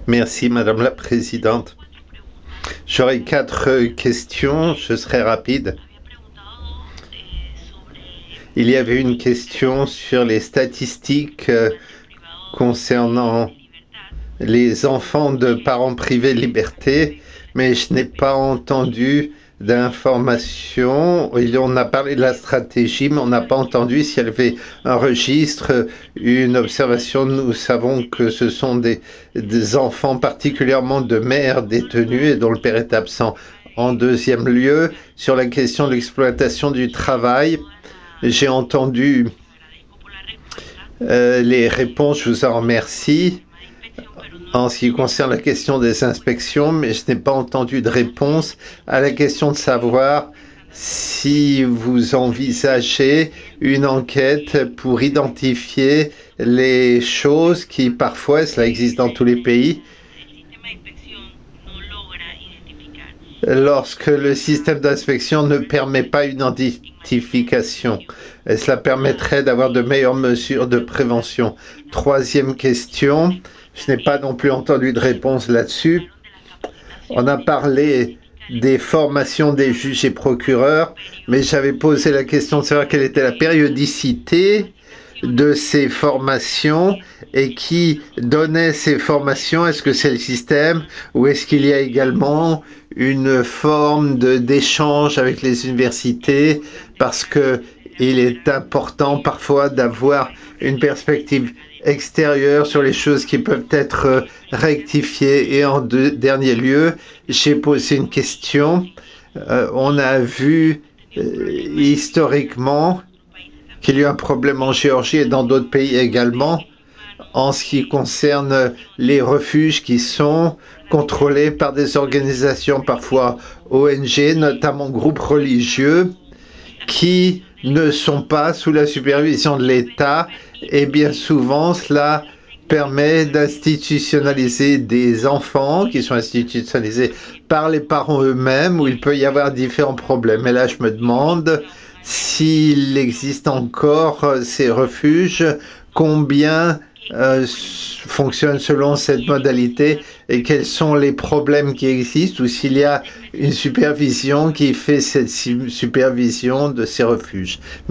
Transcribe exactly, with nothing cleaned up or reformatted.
Merci, Madame la Présidente. J'aurai quatre questions, je serai rapide. Il y avait une question sur les statistiques concernant les enfants de parents privés de liberté, mais je n'ai pas entendu d'informations. On a parlé de la stratégie, mais on n'a pas entendu s'il y avait un registre, une observation. Nous savons que ce sont des, des enfants particulièrement de mères détenues et dont le père est absent. En deuxième lieu, sur la question de l'exploitation du travail, j'ai entendu euh, les réponses, je vous en remercie. En ce qui concerne la question des inspections, mais je n'ai pas entendu de réponse à la question de savoir si vous envisagez une enquête pour identifier les choses qui parfois, cela existe dans tous les pays, lorsque le système d'inspection ne permet pas une identification. Et cela permettrait d'avoir de meilleures mesures de prévention. Troisième question, je n'ai pas non plus entendu de réponse là-dessus. On a parlé des formations des juges et procureurs, mais j'avais posé la question de savoir quelle était la périodicité de ces formations et qui donnait ces formations. Est-ce que c'est le système ou est-ce qu'il y a également une forme de, d'échange avec les universités, parce que il est important parfois d'avoir une perspective extérieure sur les choses qui peuvent être rectifiées. Et en deux, dernier lieu, j'ai posé une question. Euh, on a vu euh, historiquement qu'il y a eu un problème en Géorgie et dans d'autres pays également en ce qui concerne les refuges qui sont contrôlés par des organisations, parfois O N G, notamment groupes religieux, qui ne sont pas sous la supervision de l'État, et bien souvent cela permet d'institutionnaliser des enfants qui sont institutionnalisés par les parents eux-mêmes, où il peut y avoir différents problèmes. Et là, je me demande s'il existe encore ces refuges, combien euh, fonctionnent selon cette modalité et quels sont les problèmes qui existent, ou s'il y a une supervision qui fait cette supervision de ces refuges.